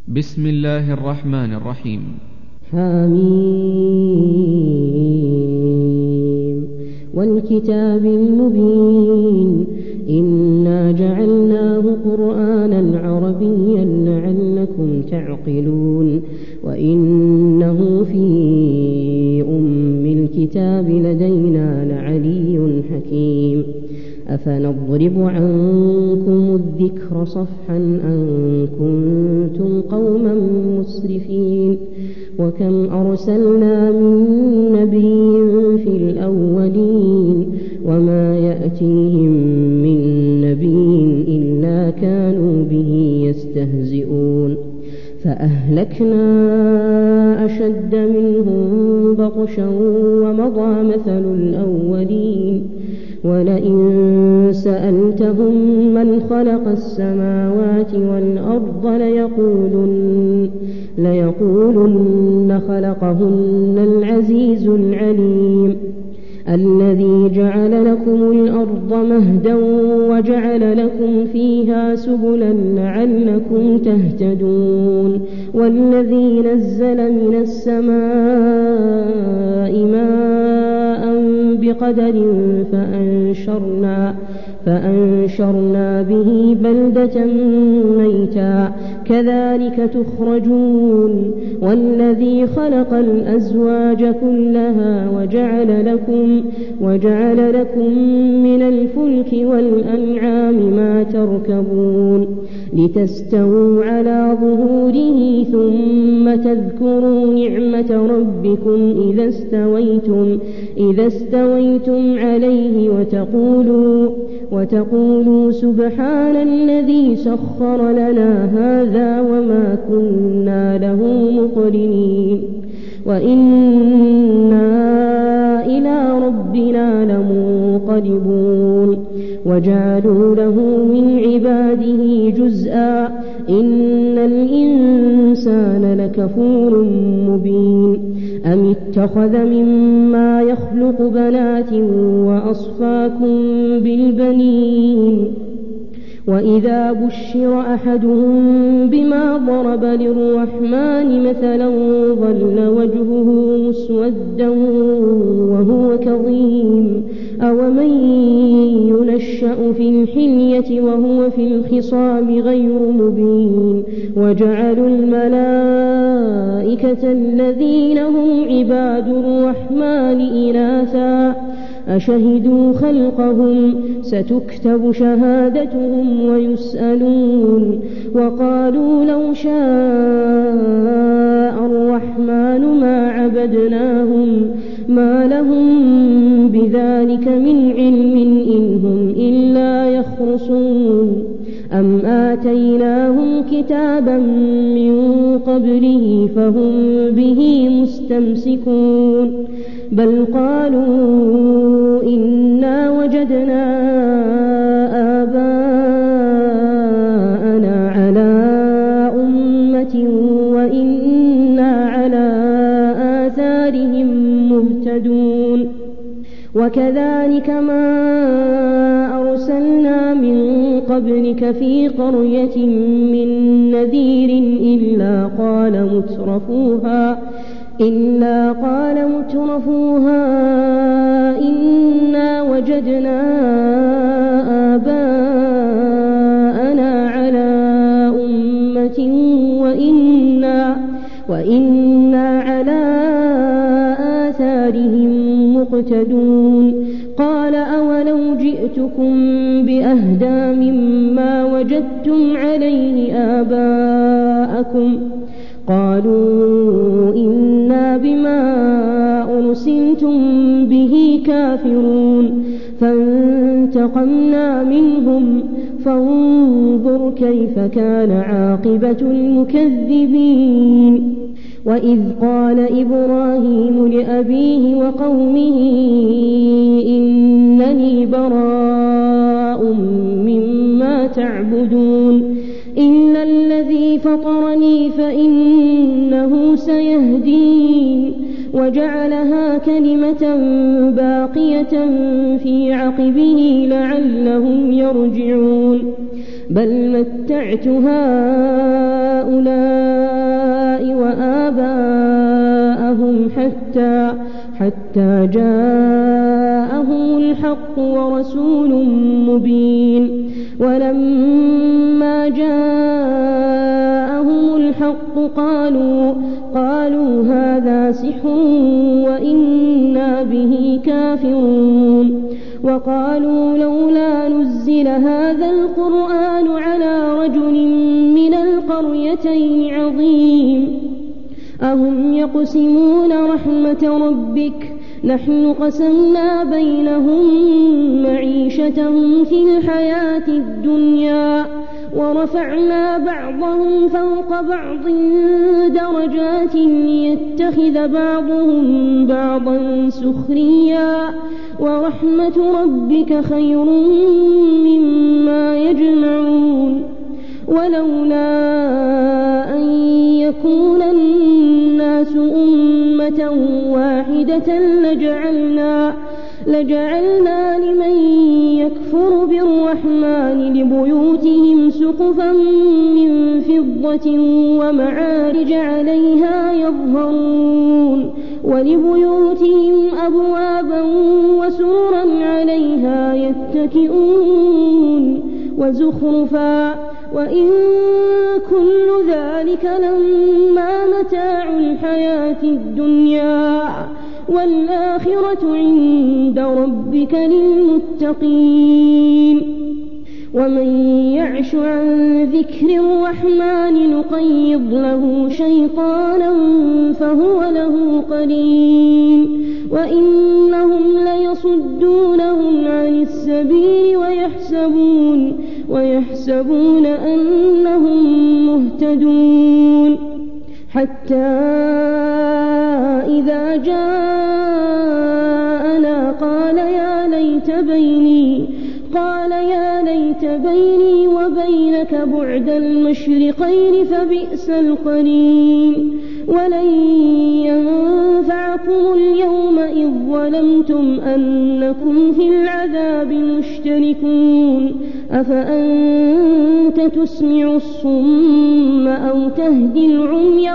بسم الله الرحمن الرحيم. حميم والكتاب المبين إنا جعلناه قرآنا عربيا لعلكم تعقلون وإنه في أم الكتاب لدينا لعلي حكيم أفنضرب عنكم الذكر صفحا أن كنتم قوما مسرفين وكم أرسلنا من نبي في الأولين وما يأتيهم من نبي إلا كانوا به يستهزئون فأهلكنا أشد منهم بطشا ومضى مثل الأولين ولئن سألتهم من خلق السماوات والأرض ليقولن خلقهن العزيز العليم الذي جعل لكم الأرض مهدا وجعل لكم فيها سبلا لعلكم تهتدون والذي نزل من السماء ماء بقدر فأنشرنا به بلدة ميتا كذلك تخرجون والذي خلق الأزواج كلها وجعل لكم من الفلك والأنعام ما تركبون لتستووا على ظهوره ثم تذكروا نعمة ربكم إذا استويتم عليه وتقولوا سبحان الذي سخر لنا هذا وما كنا له مقرنين وإنا إلى ربنا لمنقلبون وجعلوا له من عباده جزءا إن الإنسان لكفور مبين أم اتخذ مما يخلق بنات وأصفاكم بالبنين وإذا بشر أحدهم بما ضرب للرحمن مثلا ظل وجهه مسودا وهو كظيم أومن ينشأ في الحلية وهو في الخصام غير مبين وجعلوا الملائكة الذين هم عباد الرحمن إناثا أشهدوا خلقهم ستكتب شهادتهم ويسألون وقالوا لو شاء الرحمن ما عبدناهم ما لهم بذلك من علم إن هم إلا يخرصون أم آتيناهم كتابا من قبله فهم به مستمسكون بل قالوا إنا وجدنا آباءنا على أمة وإنا على آثارهم مهتدون وكذلك ما أرسلنا من قبلك في قرية من نذير إلا قال مترفوها إنا وجدنا آباءنا على أمة وإنا على آثارهم مقتدون قال أولو جئتكم بأهدى مما وجدتم عليه آباءكم قالوا إنا بما أرسلتم به كافرون فانتقمنا منهم فانظر كيف كان عاقبة المكذبين وإذ قال إبراهيم لأبيه وقومه إنني براء مما تعبدون إلا الذي فطرني فإنه سيهدين وجعلها كلمة باقية في عقبه لعلهم يرجعون بل متعت هؤلاء حتى جاءهم الحق ورسول مبين. ولما جاءهم الحق قالوا هذا سحر وإنا به كافرون. وقالوا لولا نزل هذا القرآن على رجل من القريتين عظيم أهم يقسمون رحمة ربك نحن قسمنا بينهم معيشتهم في الحياة الدنيا ورفعنا بعضهم فوق بعض درجات ليتخذ بعضهم بعضا سخريا ورحمة ربك خير مما يجمعون. ولولا أن يكون الناس أمة واحدة لجعلنا لمن يكفر بالرحمن لبيوتهم سقفا من فضة ومعارج عليها يظهرون ولبيوتهم أبوابا وسررا عليها يتكئون وزخرفا وإن كل ذلك لما متاع الحياة الدنيا والآخرة عند ربك للمتقين. ومن يعش عن ذكر الرحمن نقيض له شيطانا فهو له قرين وإنهم ليصدونهم عن السبيل ويحسبون أنهم مهتدون. حتى إذا جاءنا قال يا ليت بيني وبينك بعد المشرقين فبئس القرين. ولن ينفعكم اليوم إذ ظلمتم أنكم في العذاب مشتركون. أفأنت تسمع الصم أو تهدي العمي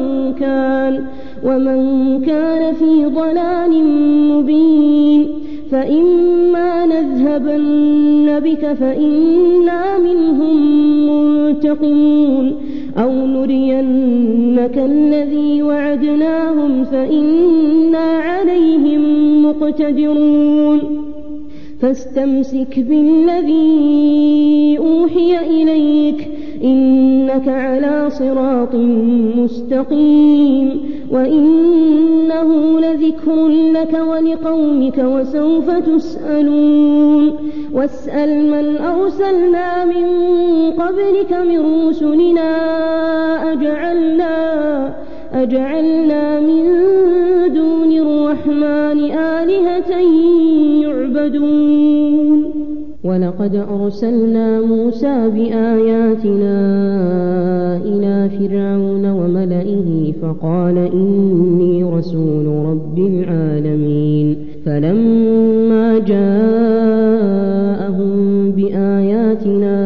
ومن كان في ضلال مبين. فإما نذهبن بك فإنا منهم منتقمون أو نرينك الذي وعدناهم فإنا عليهم مقتدرون. فاستمسك بالذي أوحي إليك إنك على صراط مستقيم وإنه لذكر لك ولقومك وسوف تسألون. واسأل من أرسلنا من قبلك من رسلنا أجعلنا من دون الرحمن آلهة يعبدون. ولقد أرسلنا موسى بآياتنا إلى فرعون وملئه فقال إني رسول رب العالمين. فلما جاءهم بآياتنا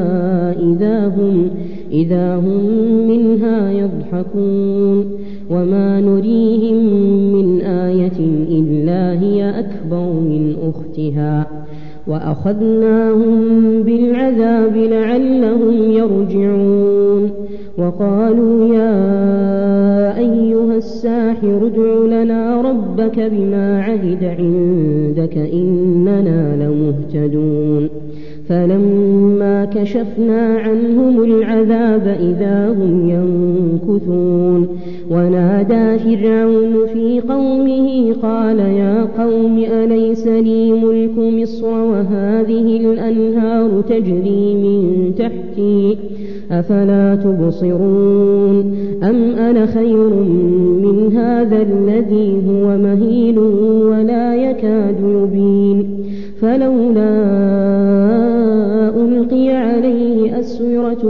إذا هم منها يضحكون. وما نريهم من آية إلا هي أكبر من أختها وأخذناهم بالعذاب لعلهم يرجعون. وقالوا يا أيها الساحر ادع لنا ربك بما عهد عندك إننا لمهتدون. فلما كشفنا عنهم العذاب إذا هم ينكثون. ونادى فرعون في قومه قال يا قوم أليس لي ملك مصر وهذه الأنهار تجري من تحتي أفلا تبصرون أم أنا خير من هذا الذي هو مهين ولا يكاد يبين. فلولا ألقي عليه أسورة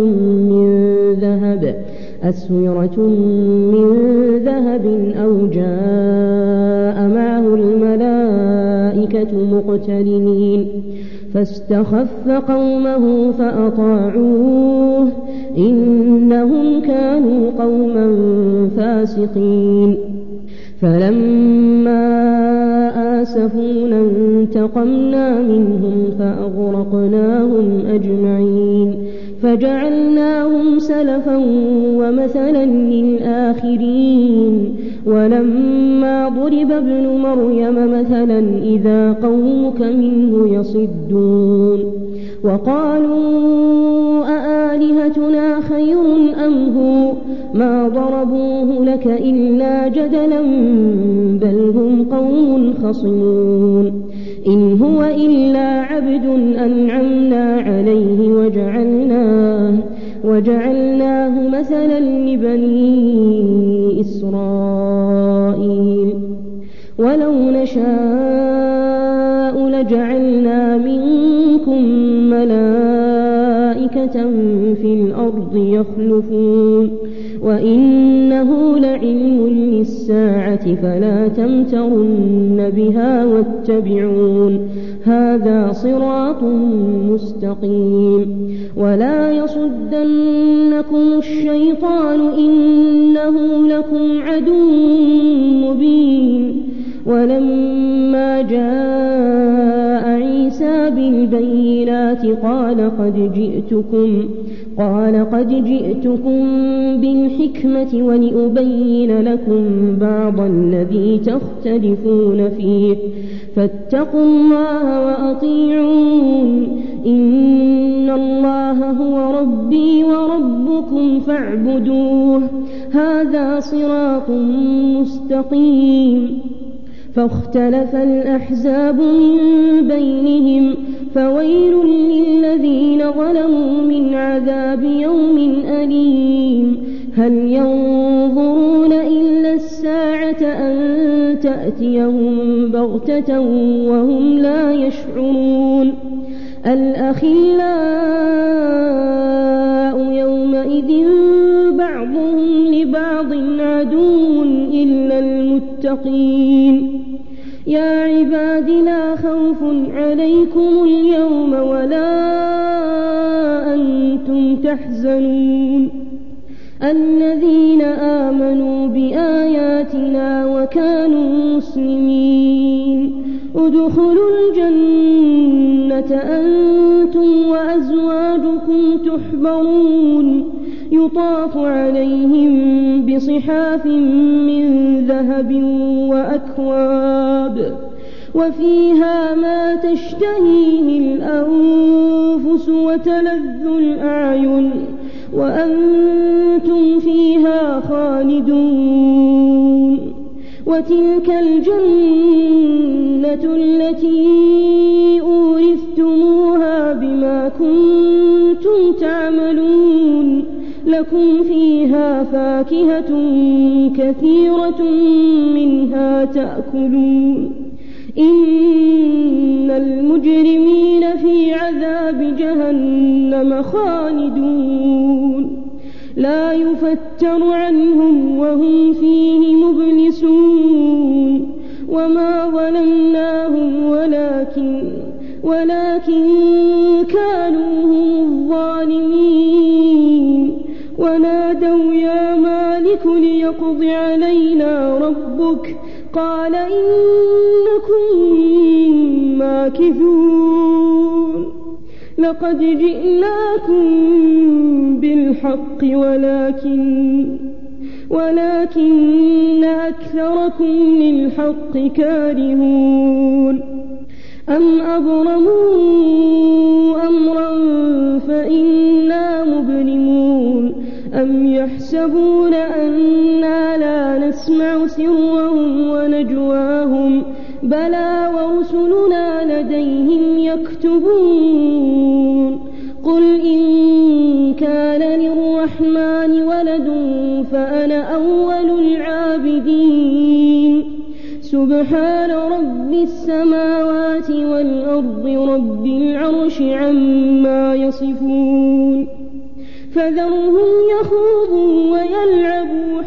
من ذهب أو جاء معه الملائكة مقترنين. فاستخف قومه فأطاعوه إنهم كانوا قوما فاسقين. فلما آسفونا انتقمنا منهم فأغرقناهم أجمعين فجعلناهم سلفا ومثلا للآخرين ولما ضرب ابن مريم مثلا إذا قومك منه يصدون وقالوا أآلهتنا خير أم هو ما ضربوه لك إلا جدلا بل هم قوم خصمون إن هو إلا عبد أنعمنا عليه وجعلناه مثلا لبني إسرائيل ولو نشاء لجعلنا منكم ملائكة في الأرض يخلفون وإنه لعلم للساعة فلا تمترن بها واتبعون هذا صراط مستقيم ولا يصدنكم الشيطان إنه لكم عدو مبين ولما جاء عيسى بالبينات قال قد جئتكم بالحكمة ولأبين لكم بعض الذي تختلفون فيه فاتقوا الله وأطيعون إن الله هو ربي وربكم فاعبدوه هذا صراط مستقيم فاختلف الأحزاب من بينهم فويل للذين ظلموا من عذاب يوم أليم هل ينظرون إلا الساعة أن تأتيهم بغتة وهم لا يشعرون الأخلاء يومئذ بعضهم لبعض عدو إلا المتقين يا عباد لا خوف عليكم اليوم ولا أنتم تحزنون الذين آمنوا بآياتنا وكانوا مسلمين ادخلوا الجنة أنتم وأزواجكم تحبرون يطاف عليهم بصحاف من ذهب وأكواب وفيها ما تشتهيه الأنفس وتلذ الأعين وأنتم فيها خالدون وتلك الجنة التي أورثتموها بما كنتم تعملون لكم فيها فاكهة كثيرة منها تأكلون إن المجرمين في عذاب جهنم خالدون لا يفتر عنهم وهم فيه مبلسون وما ظلمناهم ولكن كانوا هم الظالمين ونادوا يا مالك ليقض علينا ربك قال إنكم ماكثون لقد جئناكم بالحق ولكن أكثركم للحق كارهون أم أبرموا أمرا فإنا مبرمون أم يحسبون أنا لا نسمع سرهم ونجواهم بلى ورسلنا لديهم يكتبون قل إن كان للرحمن ولد فأنا أول العابدين سبحان رب السماوات والأرض رب العرش عما يصفون فذرهم يخوضوا ويلعبوا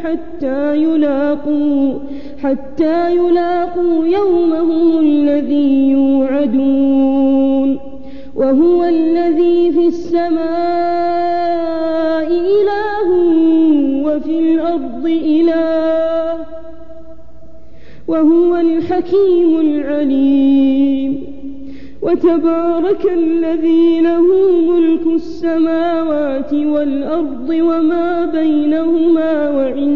حتى يلاقوا يومهم الذي يوعدون وهو الذي في السماء إله وفي الأرض إله وهو الحكيم العليم. وتبارك الذي له ملك السماوات والأرض وما بينهما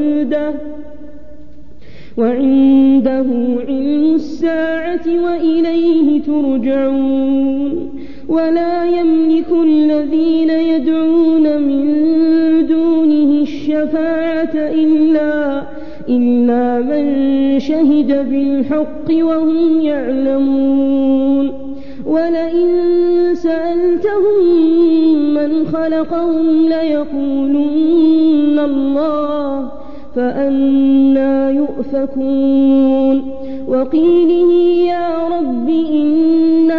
وعنده علم الساعة وإليه ترجعون. ولا يملك الذين يدعون من دونه الشفاعة إلا من شهد بالحق وهم يعلمون. ولئن سألتهم من خلقهم ليقولن الله فأنى يؤفكون. وقيله يا رب إن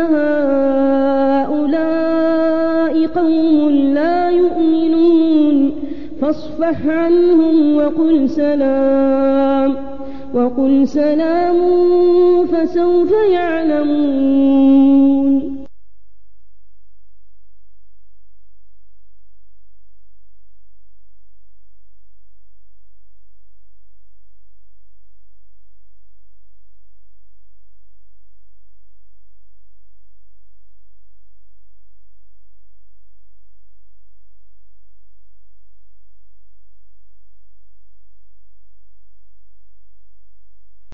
هؤلاء قوم لا يؤمنون فاصفح عنهم وقل سلام فسوف يعلمون.